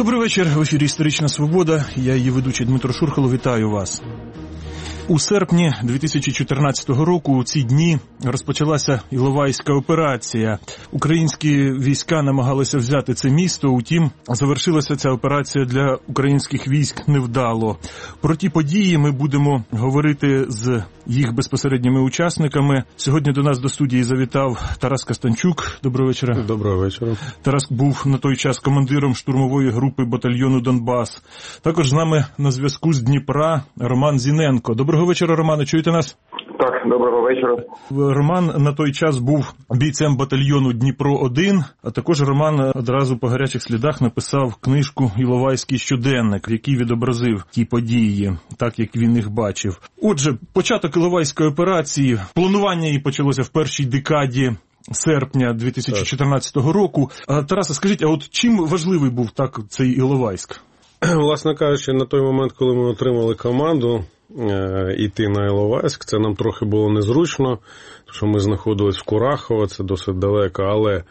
Добрий вечір. В ефірі «Історична Свобода». Я її ведучий Дмитро Шурхало. Вітаю вас. У серпні 2014 року у ці дні розпочалася Іловайська операція. Українські війська намагалися взяти це місто, утім, завершилася ця операція для українських військ невдало. Про ті події ми будемо говорити з їх безпосередніми учасниками. Сьогодні до нас до студії завітав Тарас Костанчук. Доброго вечора. Доброго вечора. Тарас був на той час командиром штурмової групи батальйону «Донбас». Також з нами на зв'язку з Дніпра Роман Зіненко. Доброго вечора, Романе, чуєте нас? Так, доброго вечора. Роман на той час був бійцем батальйону «Дніпро-1», а також Роман одразу по гарячих слідах написав книжку «Іловайський щоденник», в якій відобразив ті події, так як він їх бачив. Отже, початок Іловайської операції, планування її почалося в першій декаді серпня 2014 року. Тарасе, скажіть, а от чим важливий був так цей Іловайськ? Власне кажучи, на той момент, коли ми отримали команду йти на Іловайськ, це нам трохи було незручно, тому що ми знаходились в Курахово, це досить далеко, але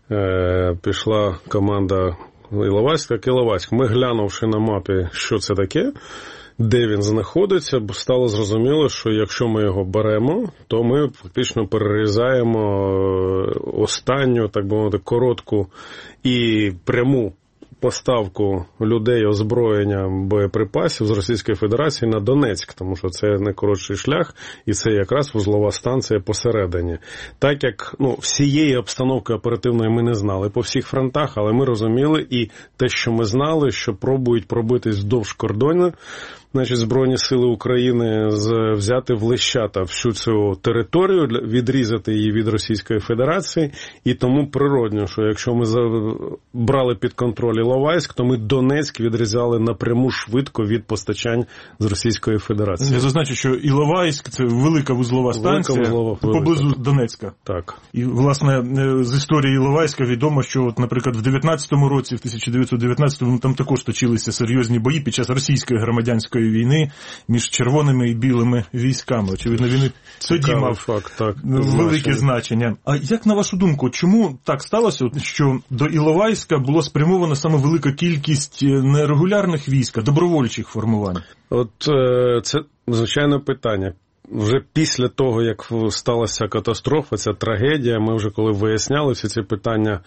пішла команда Іловайськ, так Іловайськ. Ми, глянувши на мапі, що це таке, де він знаходиться, стало зрозуміло, що якщо ми його беремо, то ми фактично перерізаємо останню, так би мовити, коротку і пряму поставку людей, озброєння, боєприпасів з Російської Федерації на Донецьк, тому що це найкоротший шлях, і це якраз вузлова станція посередині. Так як всієї обстановки оперативної ми не знали по всіх фронтах, але ми розуміли і те, що ми знали, що пробують пробитись вздовж кордону, значить, Збройні сили України взяти в лещата всю цю територію, відрізати її від Російської Федерації, і тому природно, що якщо ми брали під контроль Іловайськ, то ми Донецьк відрізали напряму швидко від постачань з Російської Федерації. Я зазначу, що Іловайськ – це велика вузлова станція поблизу Донецька. Так. І, власне, з історії Іловайська відомо, що, от, наприклад, в 19-му році, в 1919-му, там також точилися серйозні бої під час російської громадянської війни між червоними і білими військами. Очевидно, він тоді мав факт, так, велике значення. А як, на вашу думку, чому так сталося, що до Іловайська було спрямовано саме велика кількість нерегулярних військ, а добровольчих формувань? От це звичайне питання. Вже після того, як сталася катастрофа, ця трагедія, ми вже коли виясняли всі ці питання,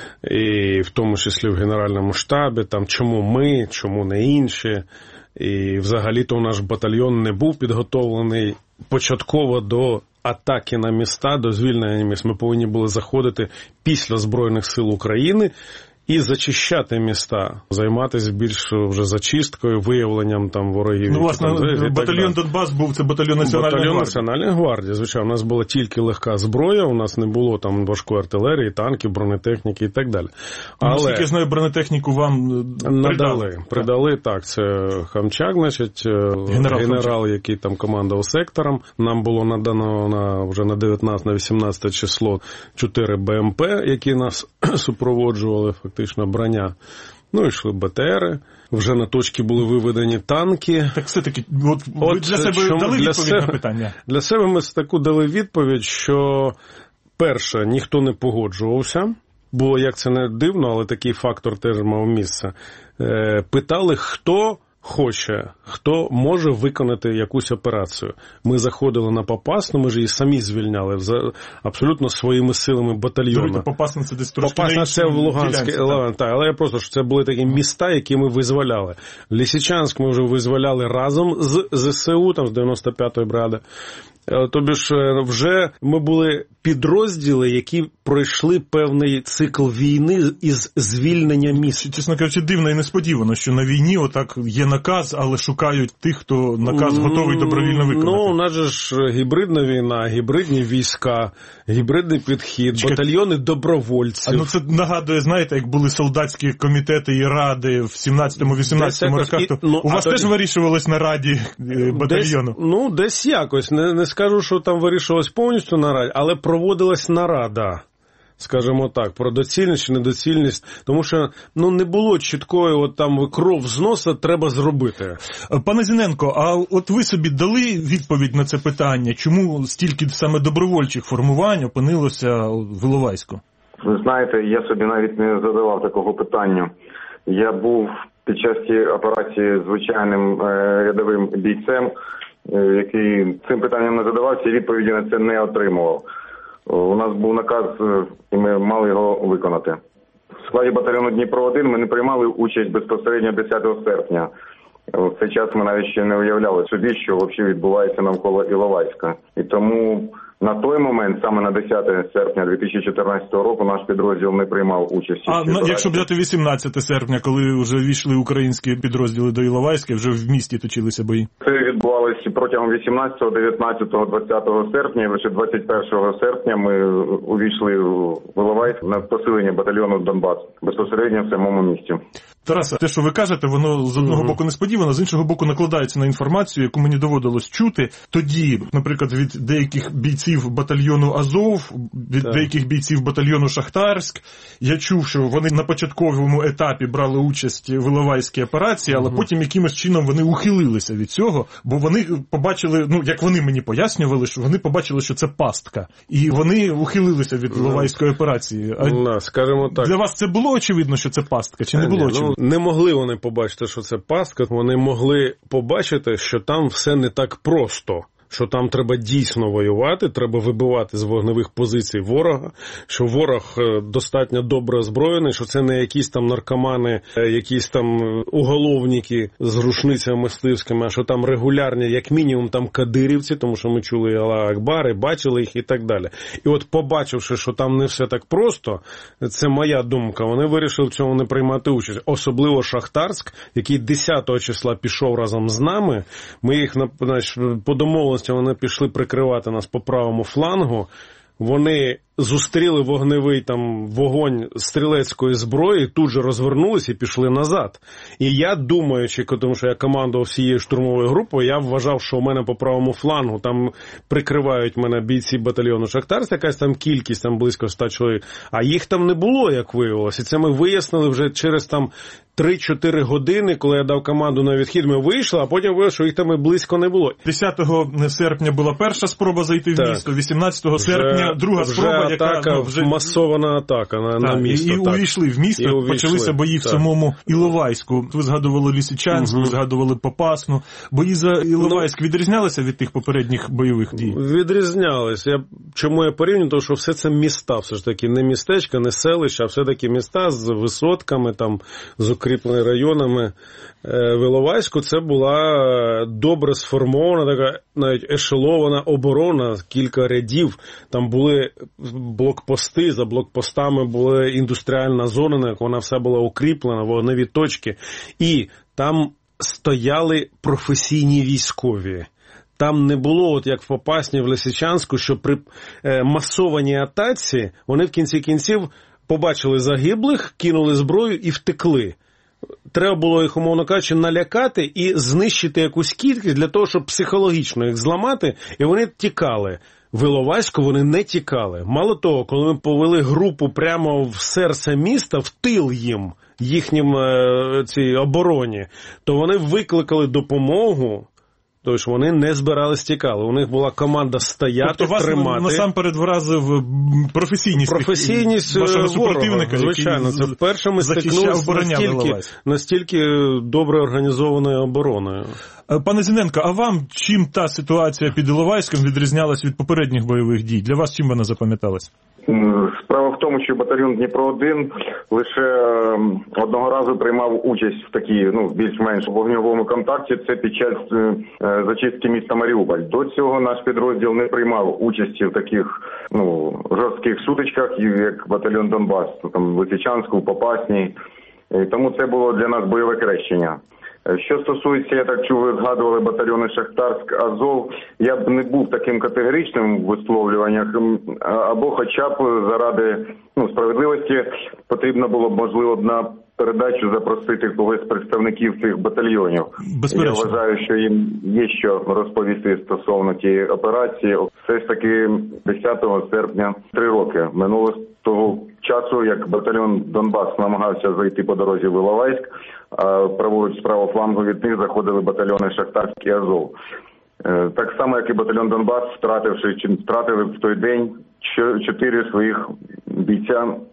і в тому числі в Генеральному штабі, там, чому ми, чому не інші, і взагалі-то наш батальйон не був підготовлений початково до атаки на міста, до звільнення міст. Ми повинні були заходити після Збройних сил України і зачищати міста, займатися більш вже зачисткою, виявленням там ворогів. Власне, батальйон «Донбас» був, це батальйон Національної гвардії. Звичайно, у нас була тільки легка зброя, у нас не було там важкої артилерії, танків, бронетехніки і так далі. Але, наскільки я знаю, бронетехніку вам придали, так, це Хамчак, значить, генерал, який там командував сектором. Нам було надано вже на 19-18 число 4 БМП, які нас супроводжували, фактично броня. Йшли БТРи, вже на точки були виведені танки. Так все-таки, ви для себе дали відповідь на питання? Для себе ми таку дали відповідь, що, перше, ніхто не погоджувався, бо, як це не дивно, але такий фактор теж мав місце. Питали, хто хоче, хто може виконати якусь операцію. Ми заходили на Попасну, ми ж її самі звільняли абсолютно своїми силами батальйону. Попасна це десь трошки Попасна це в Луганській, так, але я просто, що це були такі міста, які ми визволяли. Лисичанськ ми вже визволяли разом з ЗСУ, там з 95-ї бригади. Тобі ж вже ми були підрозділи, які пройшли певний цикл війни із звільнення міст. Чесно кажучи, дивно і несподівано, що на війні отак є наказ, але шукають тих, хто наказ готовий добровільно виконати. У нас же ж гібридна війна, гібридні війська, гібридний підхід, батальйони добровольців. Це нагадує, знаєте, як були солдатські комітети і ради в 17-18 роках, то у вас теж вирішувалось на раді батальйону? Десь якось. Не скажу, що там вирішувалось повністю на раді, але проводилась нарада, скажімо так, про доцільність чи недоцільність, тому що не було чіткої кров з носа треба зробити. Пане Зіненко, а от ви собі дали відповідь на це питання, чому стільки саме добровольчих формувань опинилося в Іловайську? Ви знаєте, я собі навіть не задавав такого питання. Я був під час цієї операції звичайним рядовим бійцем, який цим питанням не задавався і відповіді на це не отримував. У нас був наказ, і ми мали його виконати. В складі батальйону Дніпро-1 ми не приймали участь безпосередньо 10 серпня. В цей час ми навіть ще не уявляли собі, що взагалі відбувається навколо Іловайська. І тому на той момент, саме на 10 серпня 2014 року, наш підрозділ не приймав участь. А якщо взяти 18 серпня, коли вже війшли українські підрозділи до Іловайська, вже в місті точилися бої? Це відбувалося протягом 18, 19, 20 серпня, і лише 21 серпня ми увійшли в Іловайськ на посилення батальйону Донбас, безпосередньо в самому місті. Тарасе, те, що ви кажете, воно з одного боку несподівано, з іншого боку накладається на інформацію, яку мені доводилось чути. Тоді, наприклад, від деяких бійців батальйону Азов, від деяких бійців батальйону Шахтарськ, я чув, що вони на початковому етапі брали участь в Іловайській операції, але потім якимось чином вони ухилилися від цього, бо вони побачили, як вони мені пояснювали, що вони побачили, що це пастка. І вони ухилилися від Іловайської операції. Скажімо так. Для вас це було очевидно, що це пастка, чи не було очевидно? Не могли вони побачити, що це пастка, вони могли побачити, що там все не так просто. Що там треба дійсно воювати, треба вибивати з вогневих позицій ворога, що ворог достатньо добре озброєний, що це не якісь там наркомани, якісь там уголовники з рушницями мисливськими, а що там регулярні, як мінімум, там кадирівці, тому що ми чули Аллах Акбар і бачили їх і так далі. І от побачивши, що там не все так просто, це моя думка, вони вирішили в цьому не приймати участь. Особливо Шахтарськ, який 10 числа пішов разом з нами, ми їх по домовленості вони пішли прикривати нас по правому флангу, вони зустріли вогневий там вогонь стрілецької зброї, тут же розвернулися і пішли назад. І я, думаючи, тому що я командував всією штурмовою групою, я вважав, що у мене по правому флангу там прикривають мене бійці батальйону Шахтарськ, якась там кількість, там близько 100 чоловік, а їх там не було, як виявилося. І це ми вияснили вже через там 3-4 години, коли я дав команду на відхід, ми вийшли, а потім виявилося, що їх там і близько не було. 10 серпня була перша спроба зайти в місто, 18 серпня друга спроба, яка масована атака на місто. І увійшли в місто, почалися бої в самому Іловайську. Ви згадували Лисичанськ, ви згадували Попасну. Бої за Іловайськ відрізнялися від тих попередніх бойових дій? Відрізнялися. Чому я порівнюю? Тому що все це міста, все ж таки, не містечка, не селища, а все-таки міста з висотками, там, з укріпленими районами. В Іловайську це була добре сформована, така навіть ешелована оборона, кілька рядів. Там були блокпости, за блокпостами була індустріальна зона, вона вся була укріплена, вогневі точки. І там стояли професійні військові. Там не було, от як в Попасні, в Лисичанську, що при масованій атаці вони в кінці кінців побачили загиблих, кинули зброю і втекли. Треба було їх, умовно кажучи, налякати і знищити якусь кількість для того, щоб психологічно їх зламати, і вони тікали. В Іловайську вони не тікали. Мало того, коли ми повели групу прямо в серце міста, в тил їхнім цій обороні, то вони викликали допомогу. Тож вони не збирались тікали. У них була команда стояти, тобто тримати. Вас насамперед вразив професійність вашого супротивника, звичайно, це вперше ми стикнулися настільки добре організованою обороною. Пане Зіненко, а вам чим та ситуація під Іловайськом відрізнялась від попередніх бойових дій? Для вас чим вона запам'яталась? Справа в тому, що батальйон Дніпро-1 лише одного разу приймав участь в такій, більш-менш вогневому контакті, це під час зачистки міста Маріуполь. До цього наш підрозділ не приймав участі в таких, жорстких сутичках, як батальйон Донбас, там в Лисичанську, в Попасній. Тому це було для нас бойове крещення. Що стосується, я так чув, ви згадували батальйони Шахтарськ, Азов, я б не був таким категоричним в висловлюваннях, або хоча б заради справедливості потрібно було б, можливо, на передачу запросити когось з представників цих батальйонів. Безперечно. Я вважаю, що їм є що розповісти стосовно тієї операції. Все ж таки 10 серпня 3 роки минуло з того часу, як батальйон Донбас намагався зайти по дорозі в Іловайськ, а праворуч з правого флангу від них заходили батальйони Шахтарськ і Азов. Так само, як і батальйон Донбас, втратили в той день 4 своїх бійця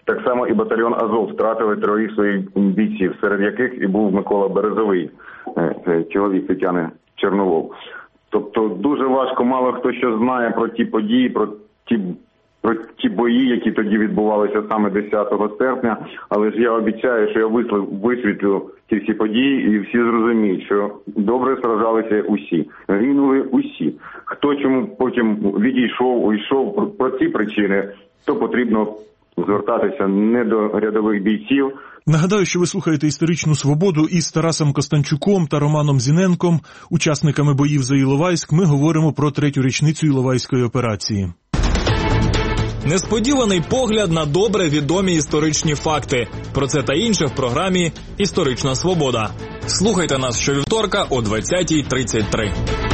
Так само і батальйон «Азов» втратили 3 своїх бійців, серед яких і був Микола Березовий, чоловік Тетяни Чорновол. Тобто дуже важко, мало хто що знає про ті події, про ті бої, які тоді відбувалися саме 10 серпня, але ж я обіцяю, що я висвітлю ці всі події і всі зрозуміють, що добре сражалися усі, гинули усі. Хто чому потім відійшов, уйшов, про ці причини, то потрібно звертатися не до рядових бійців. Нагадаю, що ви слухаєте «Історичну свободу» із Тарасом Костанчуком та Романом Зіненком, учасниками боїв за Іловайськ. Ми говоримо про 3-ю річницю Іловайської операції. Несподіваний погляд на добре відомі історичні факти. Про це та інше в програмі «Історична свобода». Слухайте нас щовівторка о 20:33.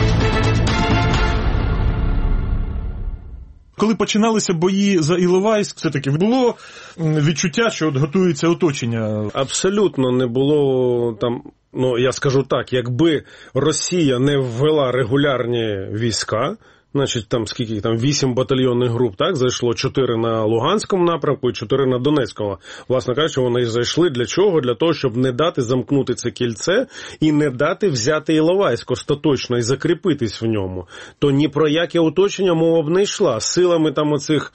Коли починалися бої за Іловайськ, все-таки було відчуття, що от готується оточення? Абсолютно не було там, я скажу так, якби Росія не ввела регулярні війська, значить, там скільки там 8 батальйонних груп, так, зайшло 4 на Луганському напрямку і 4 на Донецькому. Власне кажучи, вони зайшли для чого? Для того, щоб не дати замкнути це кільце і не дати взяти Іловайськ остаточно і закріпитись в ньому. То ні про яке оточення мова б не йшла. Силами там оцих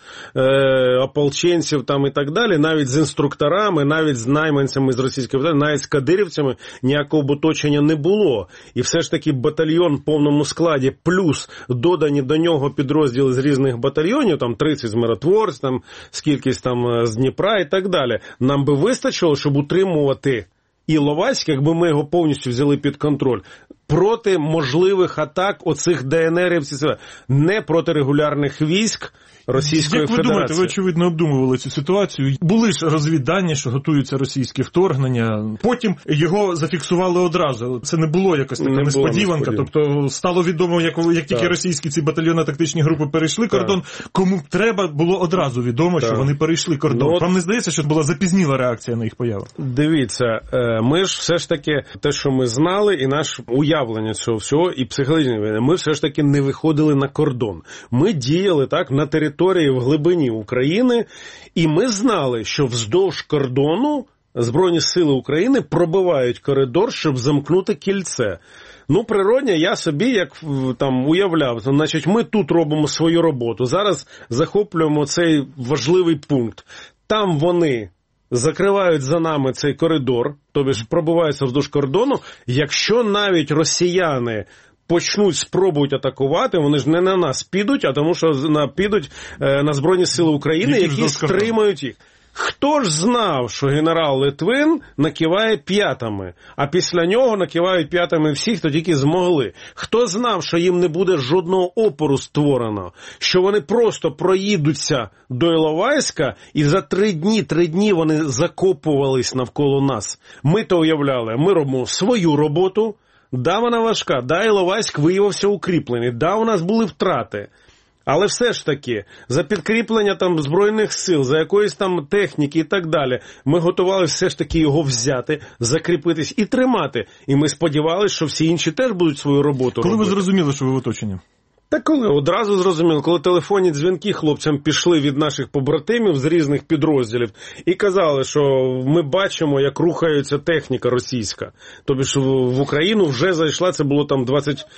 ополченців там і так далі, навіть з інструкторами, навіть з найманцями з Російської Федерації, навіть з кадирівцями ніякого б оточення не було. І все ж таки батальйон в повному складі плюс додані до нього підрозділи з різних батальйонів, там 30 з миротворців, там скількись там з Дніпра і так далі. Нам би вистачило, щоб утримувати Іловайськ, якби ми його повністю взяли під контроль, проти можливих атак оцих ДНРівців, не проти регулярних військ Російської Федерації. Як ви думаєте, ви, очевидно, обдумували цю ситуацію. Були ж розвіддані, що готуються російські вторгнення. Потім його зафіксували одразу. Це не було якось така несподіванка. Тобто стало відомо, як тільки російські ці батальйонно-тактичні групи перейшли кордон, кому треба було одразу відомо, що вони перейшли кордон. Вам не здається, що була запізніла реакція на їх появу? Дивіться, ми ж все ж таки, те, що ми знали, і наш уявлення цього всього, і психологічне, ми все ж таки не виходили на кордон. Ми діяли так на території в глибині України, і ми знали, що вздовж кордону Збройні сили України пробивають коридор, щоб замкнути кільце. Природня, я собі, як там уявляв, значить, ми тут робимо свою роботу, зараз захоплюємо цей важливий пункт. Там вони закривають за нами цей коридор, тобто пробиваються вздовж кордону. Якщо навіть росіяни спробують атакувати, вони ж не на нас підуть, а тому що підуть на Збройні сили України, які стримають їх. Хто ж знав, що генерал Литвин накиває п'ятами, а після нього накивають п'ятами всі, хто тільки змогли? Хто знав, що їм не буде жодного опору створено, що вони просто проїдуться до Іловайська і за 3 дні вони закопувались навколо нас? Ми то уявляли, ми робимо свою роботу. Да, вона важка, да, Іловайськ виявився укріплений, да, у нас були втрати. Але все ж таки, за підкріплення там Збройних сил, за якоїсь там техніки і так далі, ми готували все ж таки його взяти, закріпитись і тримати. І ми сподівалися, що всі інші теж будуть свою роботу робити. Коли ви зрозуміли, що ви в оточенні? Та коли? Одразу зрозуміло, коли телефонні дзвінки хлопцям пішли від наших побратимів з різних підрозділів і казали, що ми бачимо, як рухається техніка російська. Тобто ж в Україну вже зайшла, це було там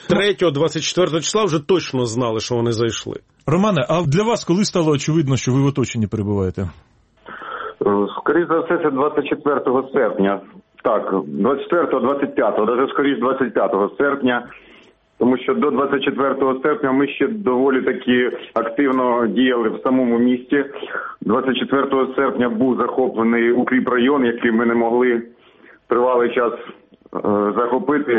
23-24 числа, вже точно знали, що вони зайшли. Романе, а для вас коли стало очевидно, що ви в оточенні перебуваєте? Скоріше за все, це 24 серпня. Так, 24-го, 25-го, навіть скоріше 25 серпня. Тому що до 24 серпня ми ще доволі таки активно діяли в самому місті. 24 серпня був захоплений укріпрайон, який ми не могли тривалий час захопити,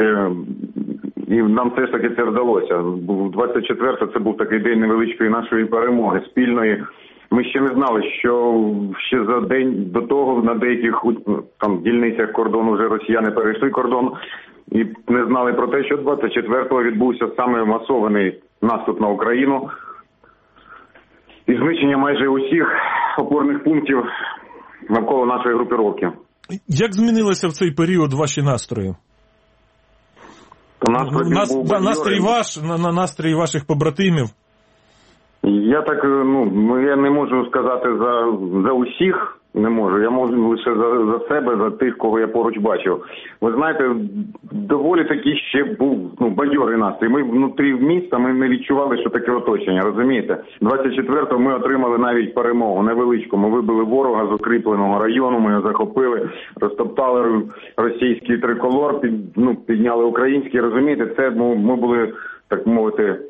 і нам все ж таки це вдалося. 24-го це був такий день невеличкої нашої перемоги спільної. Ми ще не знали, що ще за день до того на деяких там дільницях кордону вже росіяни перейшли кордон. І не знали про те, що 24-го відбувся саме масований наступ на Україну і знищення майже усіх опорних пунктів навколо нашої групіровки. Як змінилися в цей період ваші настрої? Настрій ваш, настрій ваших побратимів? Я так, я не можу сказати за усіх, Не можу. Я можу лише за себе, за тих, кого я поруч бачив. Ви знаєте, доволі таки ще був бадьорий настрій. Ми внутрі міста, ми не відчували, що таке оточення, розумієте? 24-го ми отримали навіть перемогу невеличку. Ми вибили ворога з укріпленого району, ми його захопили, розтоптали російський триколор, підняли український, розумієте? Це ми були, так мовити,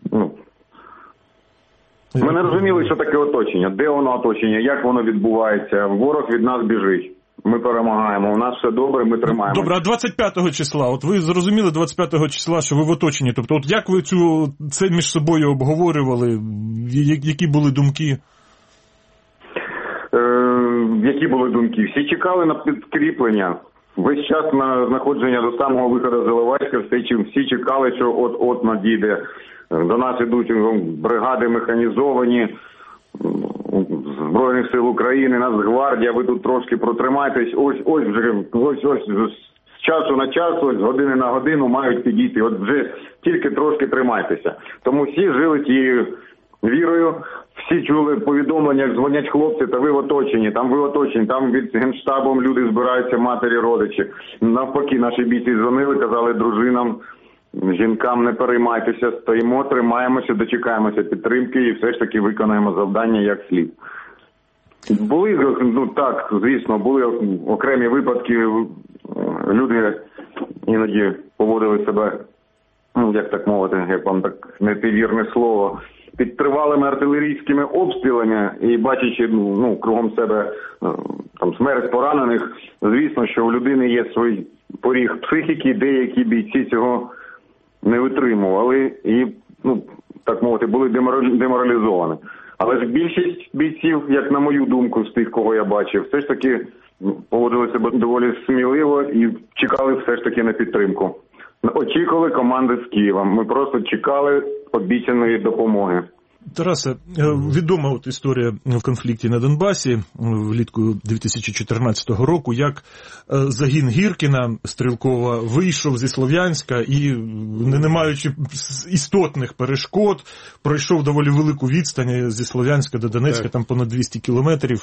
ми не розуміли, що таке оточення, де воно оточення, як воно відбувається. Ворог від нас біжить. Ми перемагаємо, у нас все добре, ми тримаємо. Добре, а 25-го числа, от ви зрозуміли 25-го числа, що ви в оточенні, тобто от як ви це між собою обговорювали, які були думки? Які були думки? Всі чекали на підкріплення. Весь час на знаходження до самого виходу з Іловайська всі чекали, що от надійде. До нас йдуть бригади механізовані, Збройних сил України, Нацгвардія, ви тут трошки протримайтесь. Ось з часу на час, ось з години на годину мають підійти. От вже тільки трошки тримайтеся. Тому всі жили тією вірою, всі чули повідомлення, як дзвонять хлопці, та ви в оточенні, там від Генштабом люди збираються, матері, родичі. Навпаки, наші бійці дзвонили, казали дружинам, жінкам, не переймайтеся, стоїмо, тримаємося, дочекаємося підтримки і все ж таки виконаємо завдання як слід. Були, так, звісно, були окремі випадки, люди іноді поводили себе, як так мовити, як вам так не те вірне слово, під тривалими артилерійськими обстрілами і бачачи кругом себе там смерть поранених, звісно, що у людини є свій поріг психіки, деякі бійці цього не витримували і, так мовити, були деморалізовані. Але ж більшість бійців, як на мою думку, з тих, кого я бачив, все ж таки поводили себе доволі сміливо і чекали все ж таки на підтримку. Очікували команди з Києва. Ми просто чекали обіцяної допомоги. Тарасе, відома історія в конфлікті на Донбасі влітку 2014 року, як загін Гіркіна Стрілкова вийшов зі Слов'янська і, не маючи істотних перешкод, пройшов доволі велику відстань зі Слов'янська до Донецька, там понад 200 кілометрів,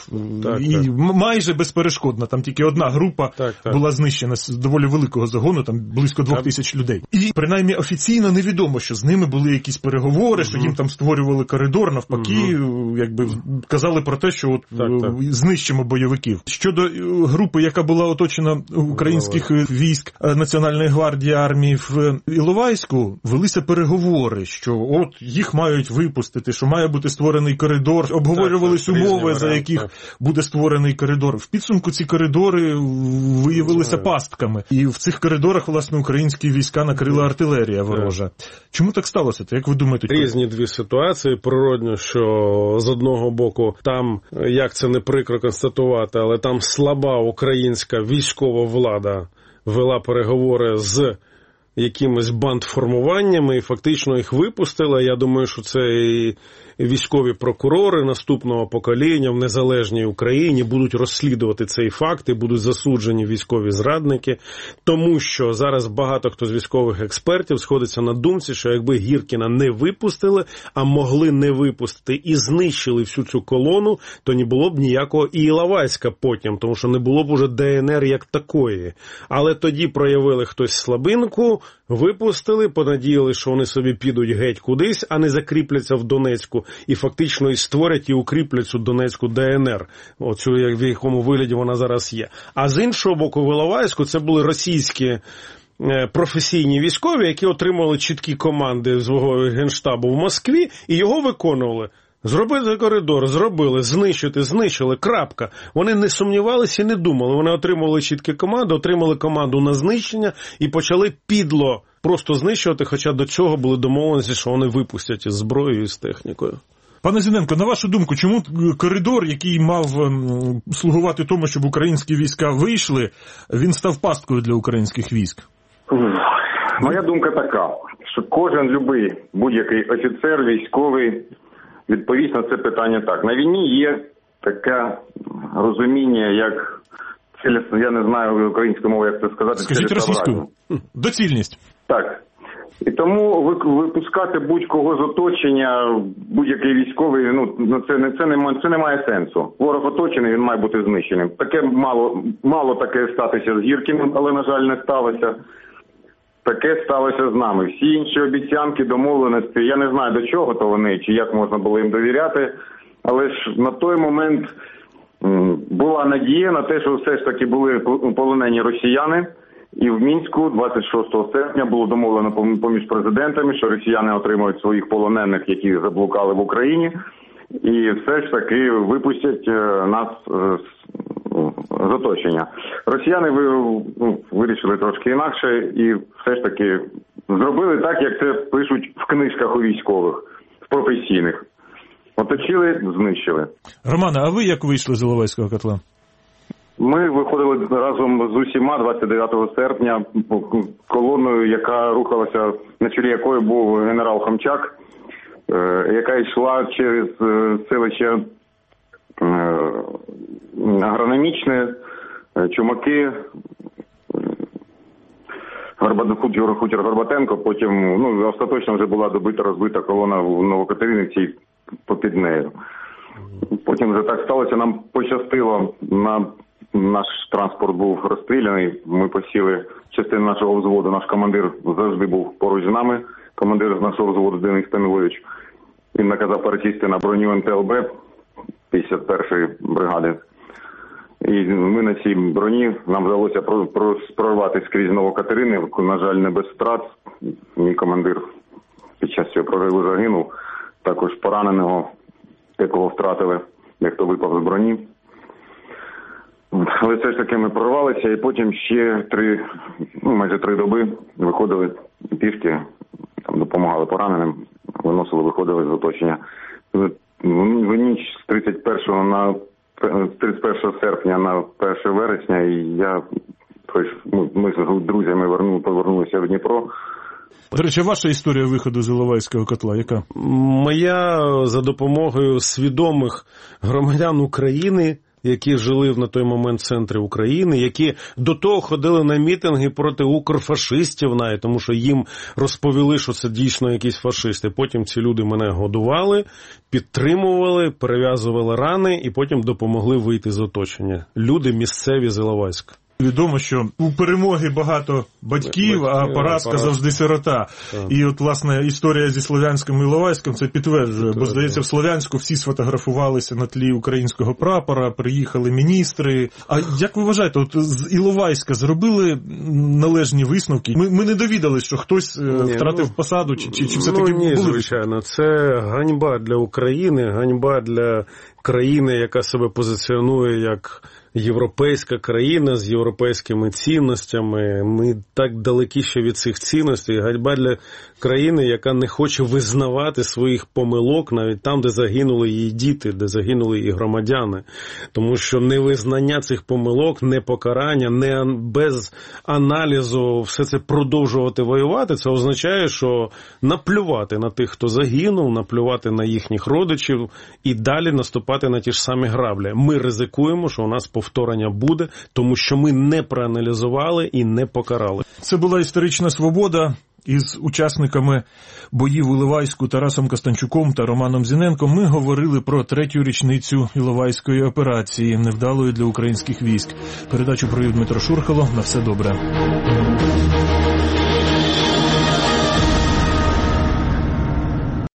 і майже безперешкодно, там тільки одна група була знищена з доволі великого загону, там близько 2000 людей. І принаймні офіційно невідомо, що з ними були якісь переговори, що їм там створювали коридор, навпаки, якби казали про те, що знищимо бойовиків. Щодо групи, яка була оточена українських військ Національної гвардії армії в Іловайську, велися переговори, що от їх мають випустити, що має бути створений коридор, обговорювались умови, за яких буде створений коридор. В підсумку ці коридори виявилися пастками. І в цих коридорах, власне, українські війська накрила артилерія ворожа. Чому так сталося? Як ви думаєте? Різні дві ситуації. Природно, що з одного боку там, як це не прикро констатувати, але там слаба українська військова влада вела переговори з якимись бандформуваннями і фактично їх випустила. Я думаю, що це і військові прокурори наступного покоління в незалежній Україні будуть розслідувати цей факт і будуть засуджені військові зрадники, тому що зараз багато хто з військових експертів сходиться на думці, що якби Гіркіна не випустили, а могли не випустити і знищили всю цю колону, то не було б ніякого і Іловайська потім, тому що не було б уже ДНР як такої. Але тоді проявили хтось слабинку, випустили, понадіяли, що вони собі підуть геть кудись, а не закріпляться в Донецьку і фактично і створять і укріплять цю Донецьку ДНР, оцю, в якому вигляді вона зараз є. А з іншого боку, в Іловайську це були російські професійні військові, які отримали чіткі команди з Генштабу в Москві і його виконували. Зробити коридор, зробили, знищили, крапка. Вони не сумнівалися і не думали. Вони отримали чіткі команди, отримали команду на знищення і почали підло просто знищувати, хоча до цього були домовленості, що вони випустять із зброєю і з технікою. Пане Зіненко, на вашу думку, чому коридор, який мав слугувати тому, щоб українські війська вийшли, він став пасткою для українських військ? Моя думка така, що кожен будь-який офіцер, військовий відповість на це питання так. На війні є таке розуміння, як, я не знаю українською мовою, як це сказати. Скажіть російською. Доцільність. Так. І тому випускати будь-кого з оточення, будь-який військовий, це не має сенсу. Ворог оточений, він має бути знищеним. Таке мало таке статися з Гіркіним, але, на жаль, не сталося. Таке сталося з нами. Всі інші обіцянки, домовленості, я не знаю, до чого то вони, чи як можна було їм довіряти, але ж на той момент була надія на те, що все ж таки були полонені росіяни. І в Мінську 26 серпня було домовлено поміж президентами, що росіяни отримують своїх полонених, які заблукали в Україні, і все ж таки випустять нас з оточення. Росіяни вирішили трошки інакше і все ж таки зробили так, як це пишуть в книжках у військових, в професійних. Оточили, знищили. Романе, а ви як вийшли з Іловайського котла? Ми виходили разом з усіма 29 серпня колоною, яка рухалася, на чолі якої був генерал Хомчак, яка йшла через селище Агрономічне, Чумаки, хутір Горбатенко, потім остаточно вже була розбита колона в Новокатеринівці попід нею. Потім вже так сталося, нам пощастило, наш транспорт був розстріляний, ми посіли частину нашого взводу, наш командир завжди був поруч з нами, командир з нашого взводу Денис Станилович. Він наказав пересісти на броню МТЛБ 51-ї бригади. І ми на цій броні, нам вдалося прорвати скрізь Новокатеринівку, на жаль, не без втрат. Мій командир під час цього прориву загинув, також пораненого, якого втратили, як то випав з броні. Але все ж таки ми прорвалися і потім ще майже 3 доби виходили пішки, там допомагали пораненим, виходили з оточення. В ніч з 31 серпня на 1 вересня ми з друзями повернулися в Дніпро. До речі, ваша історія виходу з Іловайського котла яка? Моя за допомогою свідомих громадян України, які жили на той момент в центрі України, які до того ходили на мітинги проти укрфашистів навіть, тому що їм розповіли, що це дійсно якісь фашисти. Потім ці люди мене годували, підтримували, перев'язували рани і потім допомогли вийти з оточення. Люди місцеві з Іловайська. Відомо, що у перемоги багато батьків, а поразка завжди сирота. Так. І от, власне, історія зі Слов'янським і Іловайськом це підтверджує. Бо, здається, в Слов'янську всі сфотографувалися на тлі українського прапора, приїхали міністри. А як ви вважаєте, от з Іловайська зробили належні висновки? Ми не довідались, що хтось втратив посаду, чи все-таки були? Ні, звичайно. Це ганьба для України, ганьба для країни, яка себе позиціонує як європейська країна з європейськими цінностями. Ми так далекі ще від цих цінностей. Ганьба для країни, яка не хоче визнавати своїх помилок навіть там, де загинули її діти, де загинули її громадяни. Тому що невизнання цих помилок, не покарання, не без аналізу все це продовжувати воювати, це означає, що наплювати на тих, хто загинув, наплювати на їхніх родичів і далі наступати на ті ж самі граблі. Ми ризикуємо, що у нас повторення буде, тому що ми не проаналізували і не покарали. Це була історична свобода. Із учасниками боїв у Іловайську Тарасом Костанчуком та Романом Зіненком ми говорили про 3-ю річницю Іловайської операції, невдалої для українських військ. Передачу провів Дмитро Шурхало. На все добре.